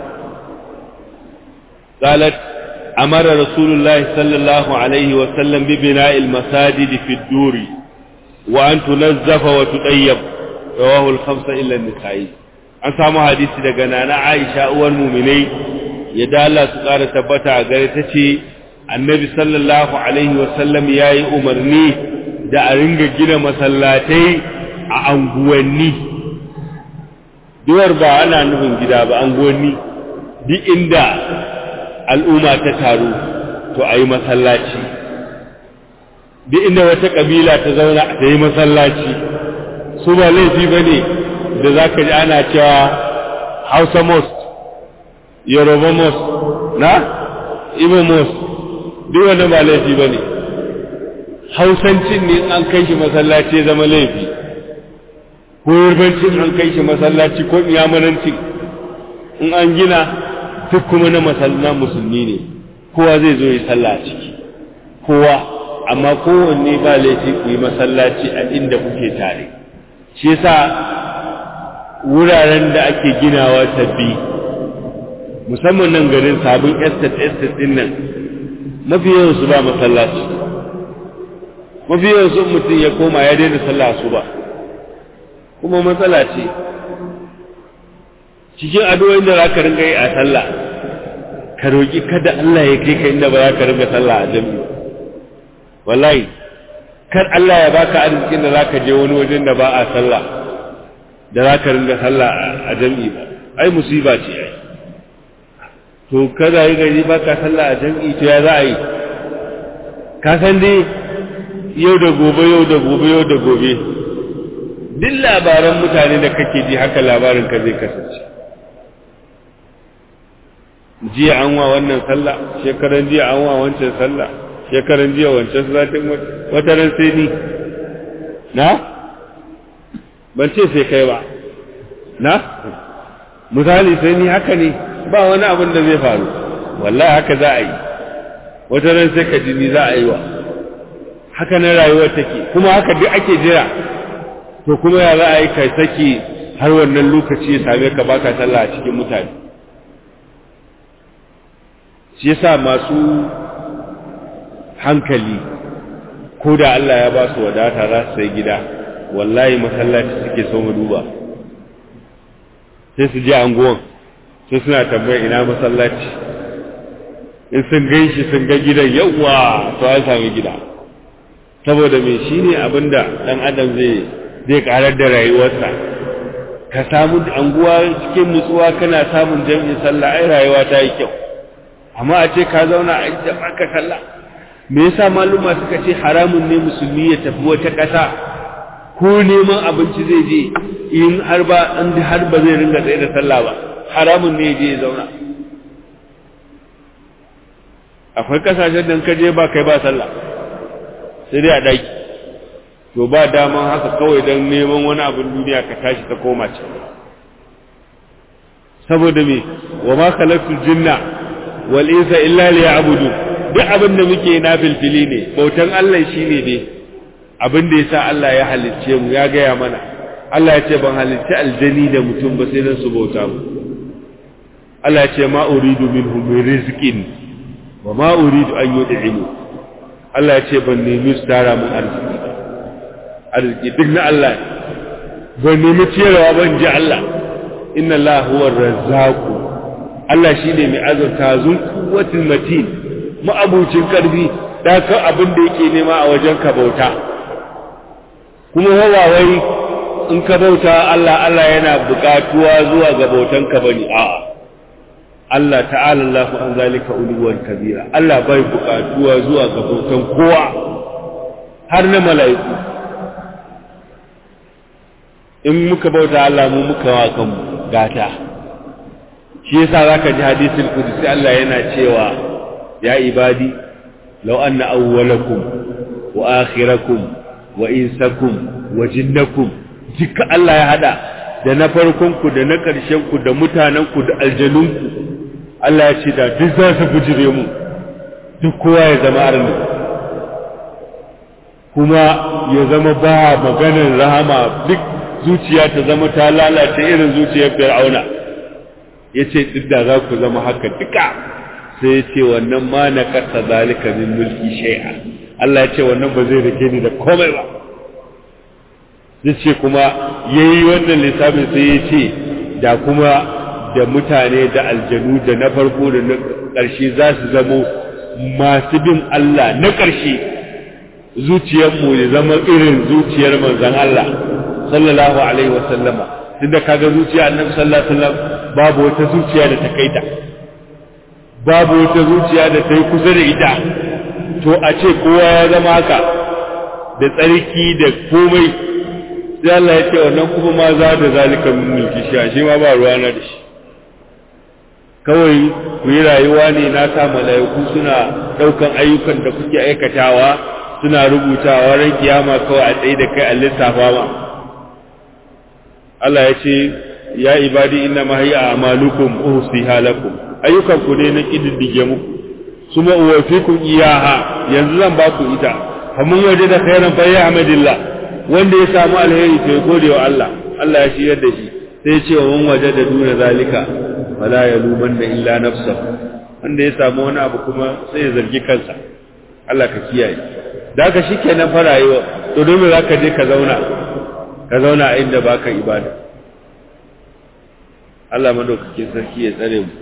قالت أمر رسول الله صلى الله عليه وسلم ببناء المساجد في الدور وأن تنزف وتطيب رواه الخمسة إلا النسائي an samu hadisi daga nana Aisha uwar mu'minai yadda Allah su ƙara tabbata a gare ta ce annabi sallallahu alaihi wasallam yayi umarni da a ringa gina masallatai a anguwanni duwar ba ana nufin gida ba anguwanni duk inda al'umma ta taru to a yi masallaci duk inda wata ƙabila ta zauna ta yi masallaci su ba laifi ba ne da za ka ji ana cewa hausa most yoruba most na igbo most duk wanda ba laifi ba ne hausancin ne an kai shi masallaci zama laifi ko yarbancin an kai shi masallaci ko iyamanancin in an gina duk kuma na masallana musulmi ne kowa zai zo yi sallah a ciki kowa amma kowanne ba laifi ku yi masallaci a inda kuke tare shi yasa wuraren da ake ginawa sabbi musamman nan garin sabon estate estate din nan mafi yawan su ba masallaci mafi yawan su mutum ya koma ya daina sallah su ba kuma matsala ce cikin addu'o'in da zaka ringa yi a sallah ka roki kada Allah ya kai ka inda ba za ka ringa sallah a jami'i wallahi kar Allah ya baka arzikin da zaka je wani wajen da ba a sallah da zaka ringa sallah a jami'i ba ai musiba ce ai to kada yi gari baka sallah a jami'i to ya za a yi ka san dai yau da gobe yau da gobe yau da gobe duk labaran mutane da kake ji haka labarin ka zai kasance jiya an wa wannan sallah shekaran jiya an wa wancan sallah shekaran jiya wancan satin wata ran sai ni na ban ce sai kai ba na misali sai ni haka ne ba wani abin da zai faru wallahi haka za a yi wata ran sai ka ji ni za a yi wa haka na rayuwar take kuma haka duk ake jira to kuma ya za a yi kai saki har wannan lokaci ya same ka baka sallah a cikin mutane shi yasa masu hankali ko da Allah ya ba su wadata za su sai gida wallahi masallaci suke so mu duba sai su je anguwan sai suna tambaya ina masallaci, in sun gan shi sun ga gidan yawa to an sami gida, saboda me shi ne abinda ɗan adam zai zai karar da rayuwarsa. Ka samu anguwa cikin nutsuwa kana samun jami'in sallah, ai rayuwa ta yi kyau. Amma a ce ka zauna a inda baka sallah, me yasa maluma suka ce haramun ne musulmi ya tafi wata ƙasa ko neman abinci zai je in har ba an har ba zai ringa tsaye da sallah ba, haramun ne ya je ya zauna. Akwai kasashen da ka je ba kai ba sallah sai dai a daki, to ba daman haka kawai don neman wani abin duniya ka tashi ta koma ce. Saboda me wa ma khalaqtul jinna wal insa illa liya'budu, duk abin da muke na filfili ne, bautan Allah shine ne abin da yasa Allah ya halicce mu, ya gaya mana. Allah ya ce ban halicci aljani da mutum ba sai dan su bauta mu. Allah ya ce ma uridu minhum min rizqin wa ma uridu an yud'imu. Allah ya ce ban nemi su tara mun arziki, arziki duk na Allah ne, ban nemi ciyarwa ban ji Allah. Inna Allah huwa ar-razzaq, Allah shine mai azurta zun quwwatul matin, ma'abucin karfi, da ka abin da yake nema a wajen ka bauta. Kuma wawawai in ka bauta Allah, Allah yana buƙatuwa zuwa ga bautan ka bane, a'a. Allah ta'ala Allahu an zalika uluwan kabira, Allah bai buƙatuwa zuwa ga bautan kowa, har na mala'iku. In muka bauta Allah mu muka wa kanmu gata. Shi yasa zaka ji hadisul qudsi Allah yana cewa ya ibadi law anna awwalakum wa akhirakum wa insakum wa jinnakum, duka Allah ya hada da na farkon ku da na ƙarshen ku da mutanen ku da aljanun ku. Allah ya ce da duk za su bujire mu, duk kowa ya zama arni, kuma ya zama ba maganar rahama, duk zuciya ta zama ta lalace irin zuciyar Fir'auna. Yace duk da za ku zama haka duka, sai ya ce wannan ma na kasa zalika min mulki shay'a. Allah ya ce wannan ba zai rike ni da komai ba. Yace kuma yayi wannan lissafin sai ya ce da kuma da mutane da aljanu da na farko da na ƙarshe za su zamo masu bin Allah na ƙarshe, zuciyarmu ya zama irin zuciyar manzon Allah sallallahu alaihi wa sallama. Tunda kaga zuciya annabi sallallahu alaihi wasallam babu wata zuciya da ta kaita, babu wata zuciya da ta yi kusa da ita. To a ce kowa ya zama haka da tsarki da komai, sai Allah ya ce wannan kuma ma za da zalika min mulki shi ma ba ruwa na da shi. Kawai ku yi rayuwa ne na sa mala'iku suna daukan ayyukan da kuke aikatawa suna rubutawa, ran kiyama kawai a tsaye da kai a lissafa ma. Allah ya ce ya ibadi inna ma hiya a'malukum uhsiha lakum, ayyukan ku ne na kididdige muku, suma uwafikum iyaha, yanzu zan ba ku ita. Faman waje da khairan fa yahmadillah, wanda ya samu alheri to ya gode wa Allah, Allah ya shirya da shi. Sai ya ce wa man waje da duna zalika fala yalumanna illa nafsahu, wanda ya samu wani abu kuma sai ya zargi kansa. Allah ka kiyaye. Da haka shikenan fa rayuwa, to don me zaka je ka zauna ka zauna a inda baka ibada. Allah madaukakin sarki ya tsare mu.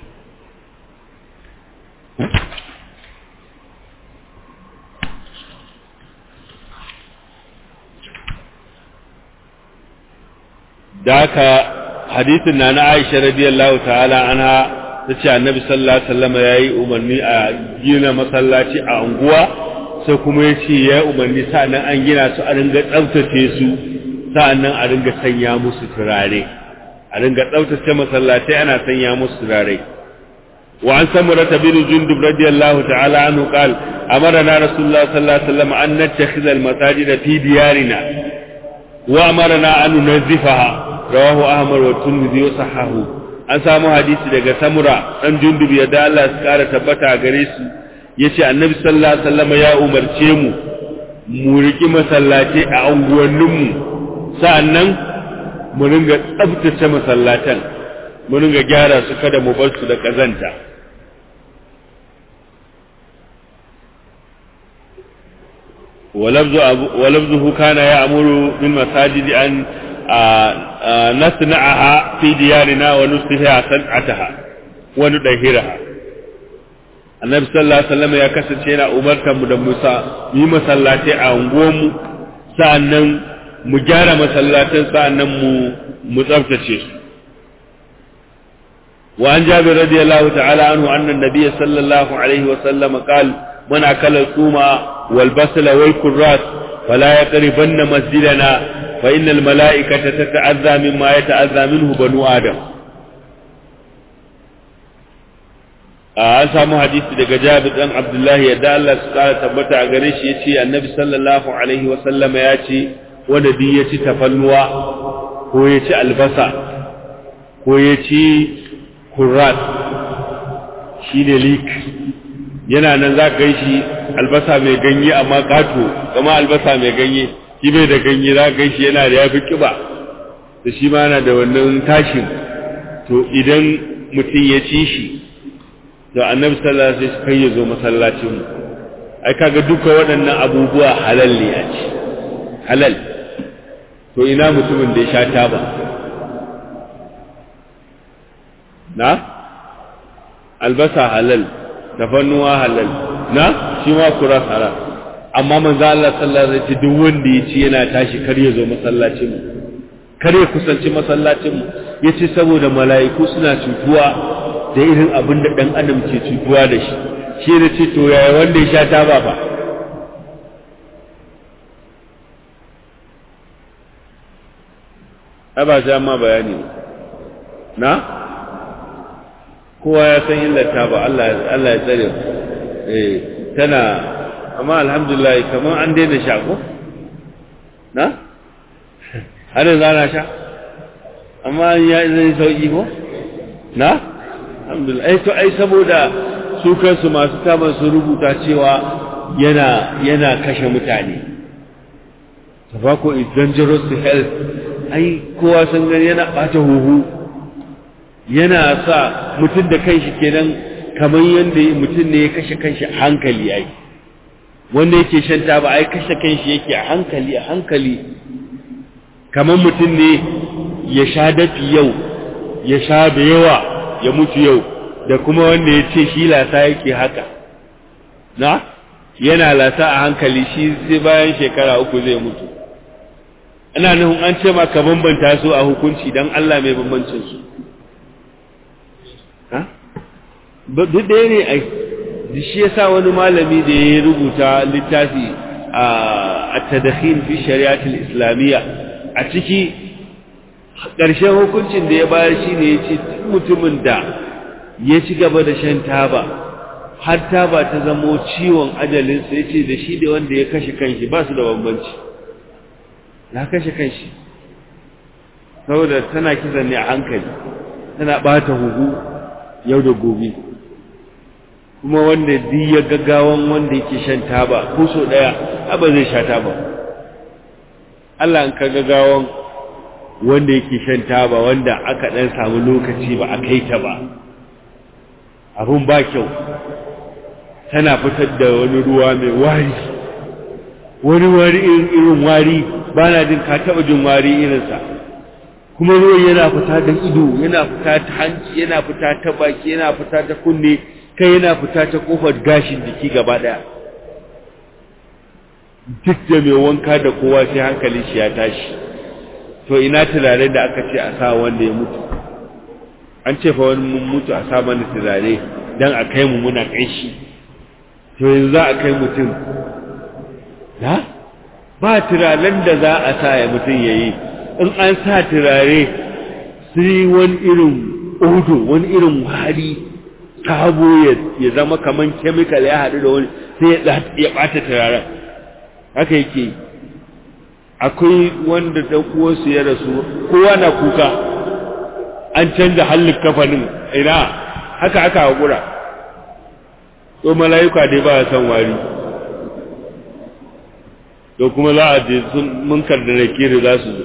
Daka hadisin na na Aisha radiyallahu ta'ala anha tace Annabi sallallahu alaihi wasallam yayi umarni a gina masallaci a unguwa, sai kuma yace yayi umarni sa'annan an gina su a ringa tsaftace su, sa'annan a ringa sanya musu turare, a ringa tsaftace masallatai ana sanya musu turare. Wa an samura bin Jundub radiyallahu ta'ala anhu qala amarna Rasulullah sallallahu alaihi wasallam an nattakhidha al-masajida fi diyarina wa amarna an nunazzifaha, rawahu Ahmad wa Tirmidhi wa sahahu. An samu hadisi daga Samura dan Jundub ya da Allah ya kara tabbata gare su, yace Annabi sallallahu alaihi wasallam ya umarce mu mu riki masallatai a unguwanninmu, sa'annan mu ringa tsaftace masallatan, mu ringa gyara su kada mu bar su da kazanta. ولفظه كان يأمر بالمساجد أن nasna'aha fi diyarina wa nusliha san'ataha wa nudahiraha. Annabi sallallahu alaihi wasallam ya kasance yana umartar mu da Musa yi masallatai a unguwanmu, sa'annan mu gyara masallatan, sa'annan mu mu tsaftace su. wa an jabir radiyallahu ta'ala anhu anna an-nabiy sallallahu alaihi wasallam qala man akala al-thuma wal basla wal kurrat fala yaqribanna masjidana fa innal mala'ikata tata'azza mimma yata'azza minhu banu adam. an samu hadisi daga Jabir dan Abdullahi yadda Allah su kara tabbata a gare shi yace Annabi sallallahu alaihi wasallam ya ce wanda duk ya ci tafannuwa ko ya ci albasa ko ya ci kurrat shine lik, yana nan za ka shi albasa mai ganye amma kato, kama albasa mai ganye shi bai da ganye, za ka shi yana da yafi kiba da shi ma yana da wannan tashin. To idan mutum ya ci shi, to Annabi sallallahu alaihi wasallam kai ya zo masallacin mu. Ai kaga duka waɗannan abubuwa halal ne a ci, halal. To ina mutumin da ya sha taba, na albasa halal, tafannuwa halal, na shi ma kuras haram. Amma manzo Allah sallallahu alaihi wasallam duk wanda ya ci yana tashi kar ya zo masallacin mu, kar ya kusanci masallacin mu, yace saboda mala'iku suna cutuwa da irin abin da dan adam ke cutuwa da shi. Shi ne ce to yaya wanda ya sha taba fa? Aba sai ma bayani na kowa ya san illar taba, Allah Allah ya tsare. Eh tana, amma alhamdulillah kaman an daina sha ko na har yanzu ana sha, amma ya zai sauki ko na alhamdulillah. ai to ai saboda su kansu masu taban su rubuta cewa yana yana kashe mutane, tobacco is dangerous to health. ai kowa san gani yana bata huhu, yana sa mutum da kanshi kenan kamar yanda mutum ne ya kashe kanshi a hankali. ai wanda yake shan taba ai kashe kanshi yake a hankali a hankali, kamar mutum ne ya sha dafi yau ya sha da yawa ya mutu yau, da kuma wanda ya ce shi lasa yake haka, na yana lasa a hankali, shi sai bayan shekara uku zai mutu. ina nufin an ce ma ka bambanta su a hukunci, dan Allah mai bambancin su ha duk ɗaya ne. ai shi yasa wani malami da ya rubuta littafi a at-tadkhil fi shari'atul islamiyya, a ciki ƙarshen hukuncin da ya bayar shine yace mutumin da ya ci gaba da shan taba har taba ta zamo ciwon ajalin sa, yace da shi da wanda ya kashe kanshi ba su da bambanci. ya kashe kanshi saboda tana kisan ne a hankali, tana bata huhu yau da gobe. kuma wanda duk ya gaggawan wanda yake shan taba ko so daya aba zai sha taba. Allah an ka gaggawan wanda yake shan taba wanda aka dan samu lokaci ba a kai ta ba, abun ba kyau, tana fitar da wani ruwa mai wari, wani wari irin wari ba na jin ka taba jin wari irinsa. kuma ruwan yana fita da ido, yana fita ta hanci, yana fita ta baki, yana fita ta kunne, kai yana fita ta kofar gashin jiki gaba daya. duk da mai wanka da kowa sai hankali shi ya tashi. to ina turare da aka ce a sa wanda ya mutu? an ce fa wani mun mutu a sa mana turare dan a kai mu muna kai shi. to yanzu za a kai mutum na ba turaren da za a sa ya mutum yayi. in an sa turare sai wani irin odo, wani irin wari sabo ya zama kaman chemical ya haɗu da wani, sai ya ɓata turaren. haka yake. akwai wanda dan uwansu ya rasu, kowa na kuka, an canza hallin kafanin, ina haka aka hakura. to malaika dai ba san wari, to kuma za a je sun munkar da nakiri za su zo.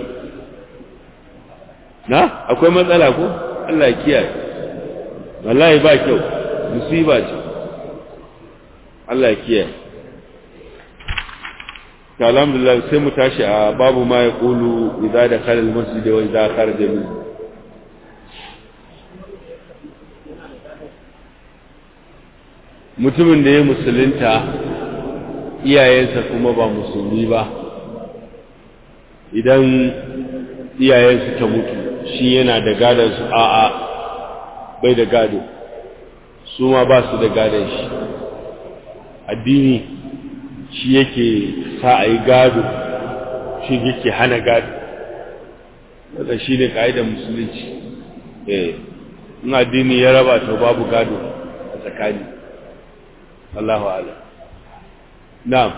na akwai matsala ko? Allah ya kiyaye. wallahi ba kyau, musiba ce. Allah ya kiyaye. alhamdulillah sai mu tashi a babu ma ya kulu idza dakhala al-masjid wa idza kharaja min. Mutumin da ya musulunta iyayensa kuma ba musulmi ba, idan iyayensu ta mutu shi yana da gadon su, a'a bai da gado, su ma ba su da gadon shi. Addini shi yake sa a yi gado, shi yake hana gado, wadda shi ne ka'idar musulunci. eh in addini ya raba to babu gado a tsakani. Allahu a'lam. Na'am.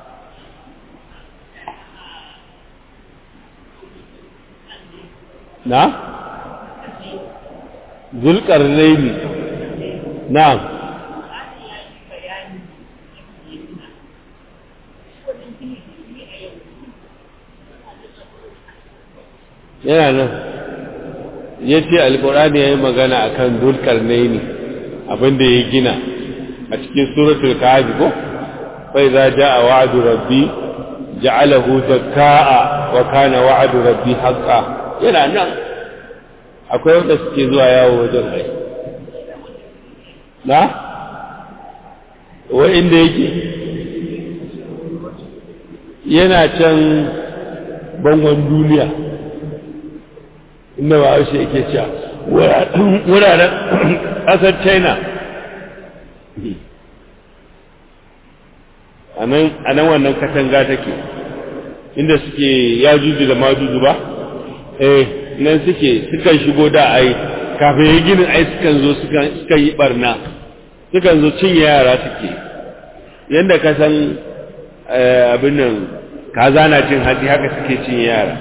Na? Zulqarnaini. Na'am. Yana nan. Yace Alƙur'ani yayi magana akan Zulqarnaini, abinda ya gina a cikin suratul Kahf ko? Fa idza jaa wa'du rabbi ja'alahu dakkaa wa kana wa'du rabbi haqqan. Yana nan. Akwai wanda suke zuwa yawo wajen rai. Na? Wa inda yake? Yana can bangon duniya. Inda ba shi yake cewa wuraren ƙasar China. A nan wannan katanga take, inda suke ya juju da majuju ba? Eh, nan suke, sukan shigo da ai, kafin yi ginin ai sukan zo sukan yi barna, sukan zo cinye yara suke. Yanda ka san abin nan, kaza na cin hatsi haka suke cinye yara.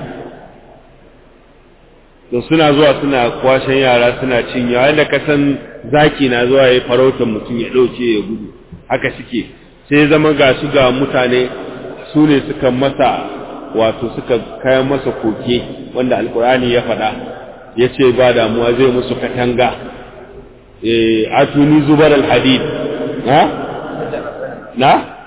To suna zuwa suna kwashen yara suna cinyewa, yanda ka san zaki na zuwa ya farautar mutum ya ɗauke ya gudu, haka suke. Sai zama ga su ga mutane su ne suka masa, wato suka kayan masa koke wanda Alkur'ani ya faɗa, ya ce ba damuwa zai musu katanga. Eh, atuni zubar alhadid. Na? Na?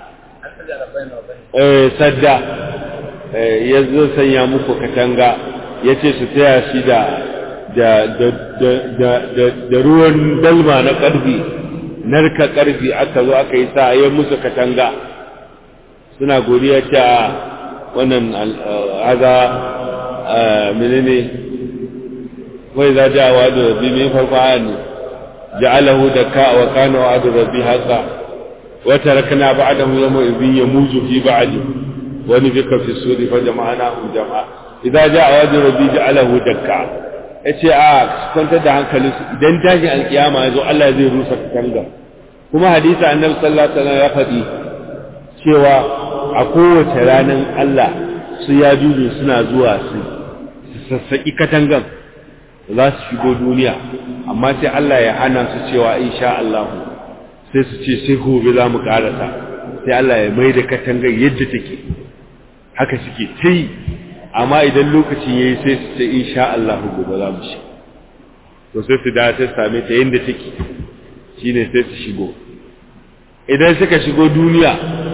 Eh, sadda. Eh, ya zo sanya muku katanga, ya ce su taya shi da da da da da da ruwan dalma na ƙarfi, narka ƙarfi aka zo aka yi sa ya musu katanga. Suna godiya ta wannan haza menene wai za ja wa da rabbi mai farko ayan ne ja'alahu dakka wa kana wa'du rabbi haqa wa tarakna ba'dahu yawma idhin yamuju fi ba'di wa nufika fi suri fa jama'ana jama'a idza ja'a wa'du rabbi ja'alahu dakka. Yace a kwantar da hankalin su, idan tashin alkiyama yazo Allah zai rusa katanga. Kuma hadisi annabi sallallahu alaihi wasallam ya faɗi cewa a kowace ranar Allah su ya juju suna zuwa su sassaƙi katangan za su shigo duniya, amma sai Allah ya hana su cewa insha Allah, sai su ce sai gobe za mu karasa, sai Allah ya mai da katangan yadda take, haka suke sai, amma idan lokaci yayi sai su ce insha Allah gobe za mu shi, to sai su da ta same ta yadda take, shine sai su shigo. Idan suka shigo duniya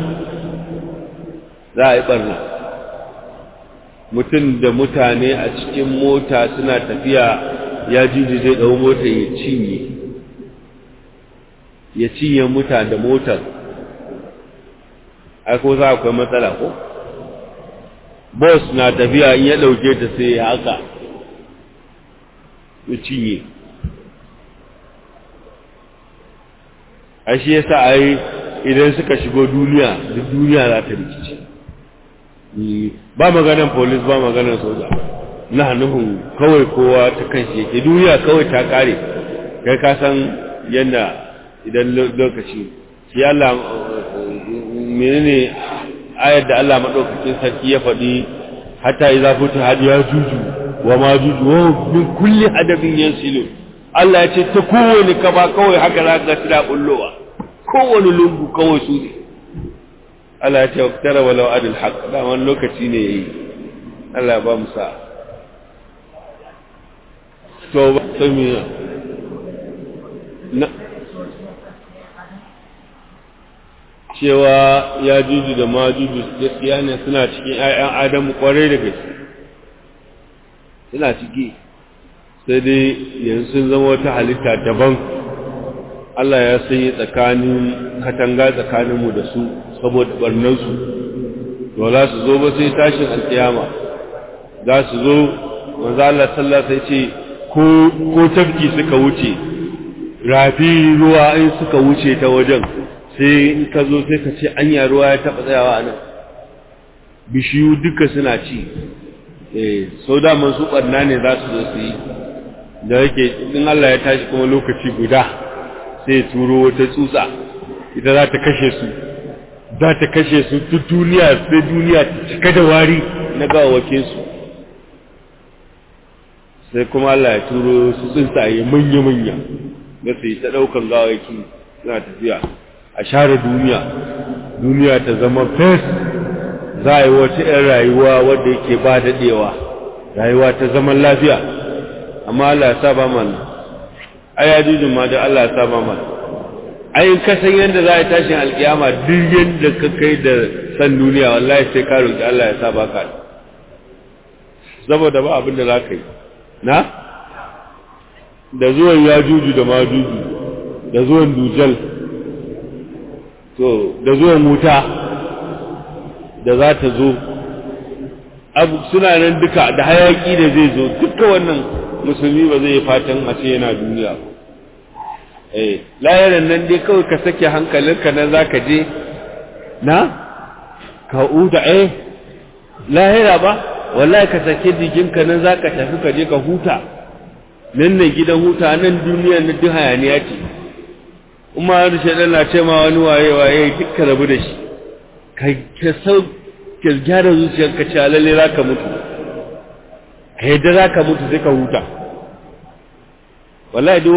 za a yi barna, mutum da mutane a cikin mota suna tafiya, ya jiji zai ɗau mota ya cinye ya cinye mutane da motar. ai ko za akwai matsala ko? Bus na tafiya in ya ɗauke ta sai ya haka ya cinye. a shi yasa ai idan suka shigo duniya duk duniya za ta rikice. Ba maganar police ba maganar soja, na nufin kawai kowa ta kanshi yake, duniya kawai ta kare. Kai ka san yadda idan lokaci shi Allah menene ayar da Allah madaukakin sarki ya faɗi, hatta idza futiha ya juju wa ma juju wa min kulli adabin yansilu. Allah ya ce ta kowane kaba kawai haka za ka tira bullowa, kowane lungu kawai su ne. Allah ya ce tara walau adil haq, da wani lokaci ne yayi. Allah ba mu sa to ba sai mu na cewa ya juju da ma juju gaskiya ne suna cikin ƴaƴan Adamu kwarai da gaske suna ciki sai dai yanzu sun zama wata halitta daban Allah ya sanya tsakanin katanga tsakaninmu da su saboda barnansu to za su zo ba sai tashin alkiyama za su zo manzo Allah sallallahu alaihi ce ko ko tafki suka wuce rafi ruwa in suka wuce ta wajen sai in ka zo sai ka ce anya ruwa ya taba tsayawa anan bishiyu duka suna ci eh so da man su barna ne za su zo su yi da yake in Allah ya tashi kuma lokaci guda sai ya turo wata tsutsa ita za ta kashe su za ta kashe su duk duniya sai duniya ta cika da wari na gawawakin su sai kuma Allah ya turo su tsuntsaye manya-manya da su yi ta ɗaukan gawaki suna tafiya a share duniya duniya ta zama fes za a yi wata 'yan rayuwa wadda yake ba daɗewa rayuwa ta zaman lafiya amma Allah ya saba mana ai ajujin ma da Allah ya saba mana ai in ka san yanda za a tashin alkiyama duk yanda ka kai da san duniya wallahi sai ka roki Allah ya saba ka saboda ba abin da za ka yi na da zuwan yajuju da majuju da zuwan dujal to da zuwan wuta da za ta zo abu suna nan duka da hayaki da zai zo duka wannan musulmi ba zai fatan a ce yana duniya eh layaran nan dai kawai ka sake hankalinka nan zaka je na ka uda eh lahira ba wallahi ka sake jikinka nan zaka tafi ka je ka huta nan ne gidan huta nan duniya na duk hayaniya ce kuma har shedan na ce ma wani waye waye dukkan rabu da shi kai ka sau ka gyara zuciyarka ce lalle zaka mutu kai da zaka mutu sai ka huta wallahi